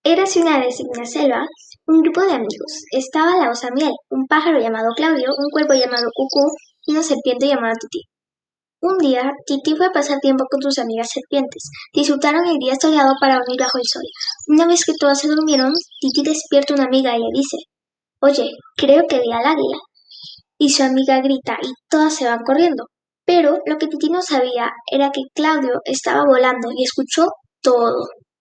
Érase una vez en una selva un grupo de amigos. Estaba la osa Miel, un pájaro llamado Claudio, un cuervo llamado Cucú y una serpiente llamada Titi. Un día, Titi fue a pasar tiempo con sus amigas serpientes. Disfrutaron el día soleado para dormir bajo el sol. Una vez que todas se durmieron, Titi despierta a una amiga y le dice: Oye, creo que vi al águila. Y su amiga grita y todas se van corriendo. Pero lo que Titi no sabía era que Claudio estaba volando y escuchó todo.